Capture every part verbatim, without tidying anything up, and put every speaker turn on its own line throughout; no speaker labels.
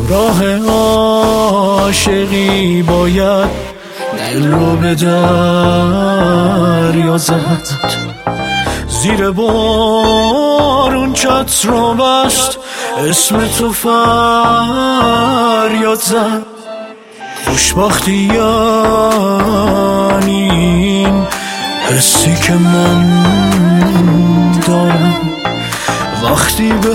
راه عاشقی باید دل رو به دریا زد، زیر بارون چتر رو بست، اسم تو فریاد زد. خوشبختی یعنی این حسی که من دارم، وقتی به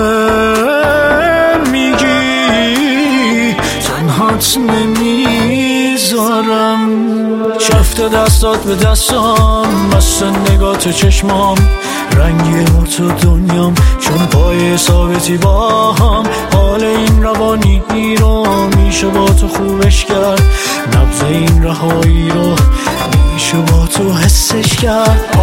هم میگی تنهات نمیذارم. چفت دستات به دستام، مست نگاه تو چشمام، رنگی تو دنیام، چون پای ثابتی با هم. حال این روانی رو میشه با تو خوبش کرد، نبض این رهایی رو میشه با تو حسش کرد.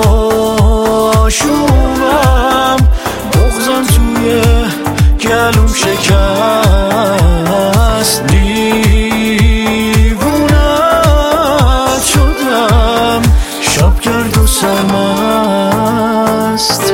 آشوبم بغزم توی گلوم شکست، دیوونت شدم شب گرد و سرمست.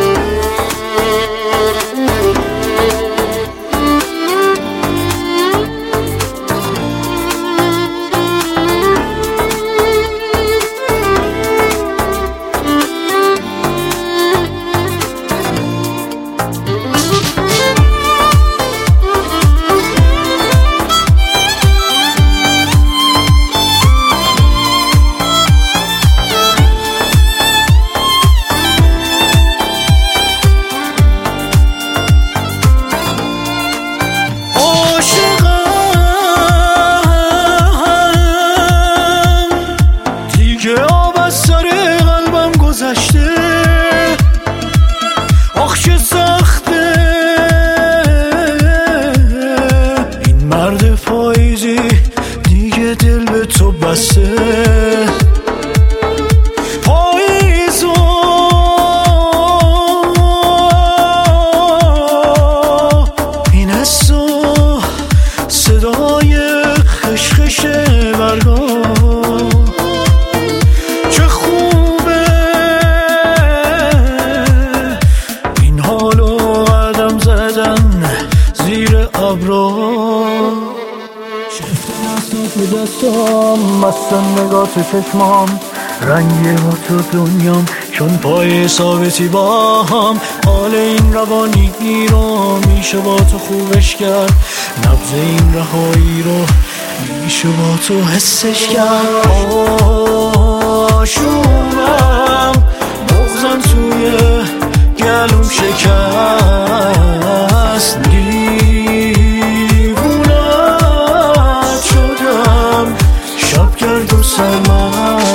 آخ چه سخته این مرد پاییزی، دیگه دل به تو بسته. پاییزو این حسو صدای خشخش برگا، تو دستام، مست نگاه تو چشمام، رنگی ها تو دنیام، چون پای ثابتی با هم. حال این روانی رو میشه با تو خوبش کرد، نبض این رهایی رو میشه با تو حسش کرد. آشوبم بغزم توی گلوم شکست، شب گرد و سرمست.